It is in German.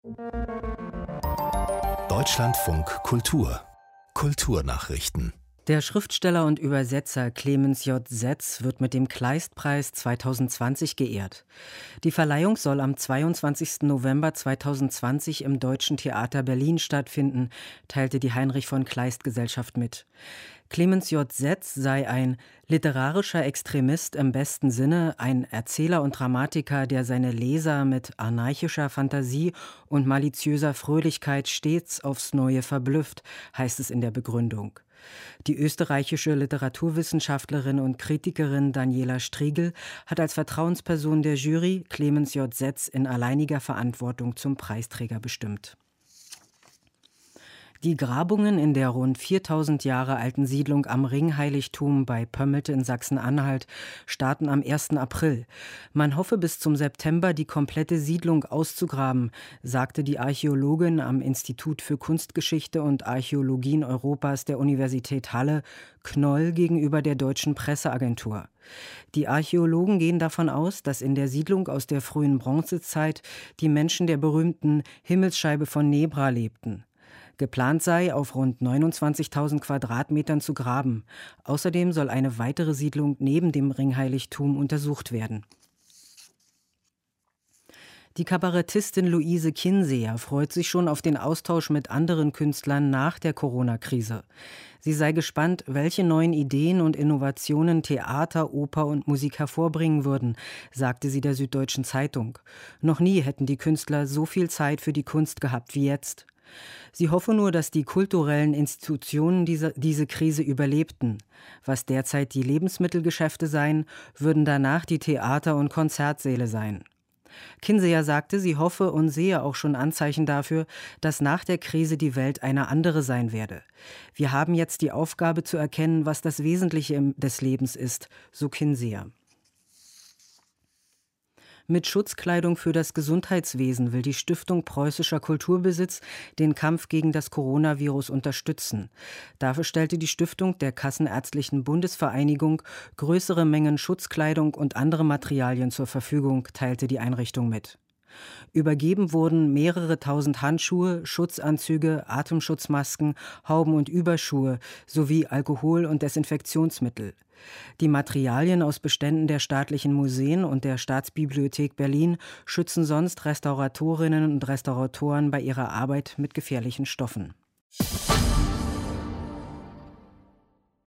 Deutschlandfunk Kultur Kulturnachrichten. Der Schriftsteller und Übersetzer Clemens J. Setz wird mit dem Kleist-Preis 2020 geehrt. Die Verleihung soll am 22. November 2020 im Deutschen Theater Berlin stattfinden, teilte die Heinrich-von-Kleist-Gesellschaft mit. Clemens J. Setz sei ein literarischer Extremist im besten Sinne, ein Erzähler und Dramatiker, der seine Leser mit anarchischer Fantasie und maliziöser Fröhlichkeit stets aufs Neue verblüfft, heißt es in der Begründung. Die österreichische Literaturwissenschaftlerin und Kritikerin Daniela Striegel hat als Vertrauensperson der Jury Clemens J. Setz in alleiniger Verantwortung zum Preisträger bestimmt. Die Grabungen in der rund 4000 Jahre alten Siedlung am Ringheiligtum bei Pömmelte in Sachsen-Anhalt starten am 1. April. Man hoffe bis zum September die komplette Siedlung auszugraben, sagte die Archäologin am Institut für Kunstgeschichte und Archäologien Europas der Universität Halle, Knoll, gegenüber der Deutschen Presseagentur. Die Archäologen gehen davon aus, dass in der Siedlung aus der frühen Bronzezeit die Menschen der berühmten Himmelsscheibe von Nebra lebten. Geplant sei, auf rund 29.000 Quadratmetern zu graben. Außerdem soll eine weitere Siedlung neben dem Ringheiligtum untersucht werden. Die Kabarettistin Luise Kinseher freut sich schon auf den Austausch mit anderen Künstlern nach der Corona-Krise. Sie sei gespannt, welche neuen Ideen und Innovationen Theater, Oper und Musik hervorbringen würden, sagte sie der Süddeutschen Zeitung. Noch nie hätten die Künstler so viel Zeit für die Kunst gehabt wie jetzt. Sie hoffe nur, dass die kulturellen Institutionen diese Krise überlebten. Was derzeit die Lebensmittelgeschäfte seien, würden danach die Theater- und Konzertsäle sein. Kinseher sagte, sie hoffe und sehe auch schon Anzeichen dafür, dass nach der Krise die Welt eine andere sein werde. Wir haben jetzt die Aufgabe zu erkennen, was das Wesentliche des Lebens ist, so Kinseher. Mit Schutzkleidung für das Gesundheitswesen will die Stiftung Preußischer Kulturbesitz den Kampf gegen das Coronavirus unterstützen. Dafür stellte die Stiftung der Kassenärztlichen Bundesvereinigung größere Mengen Schutzkleidung und andere Materialien zur Verfügung, teilte die Einrichtung mit. Übergeben wurden mehrere tausend Handschuhe, Schutzanzüge, Atemschutzmasken, Hauben und Überschuhe sowie Alkohol- und Desinfektionsmittel. Die Materialien aus Beständen der staatlichen Museen und der Staatsbibliothek Berlin schützen sonst Restauratorinnen und Restauratoren bei ihrer Arbeit mit gefährlichen Stoffen.